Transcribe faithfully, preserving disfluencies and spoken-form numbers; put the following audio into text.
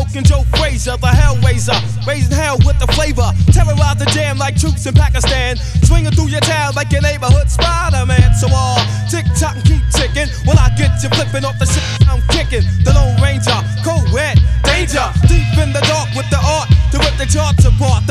smoking Joe Frazier, the hellraiser, raising hell with the flavor. Terrorize the jam like troops in Pakistan, swinging through your town like your neighborhood Spider-Man. So all uh, tick tock and keep ticking. When I get you flipping off the shit I'm kicking, the Lone Ranger, co-ed, danger, deep in the dark with the art to rip the charts apart.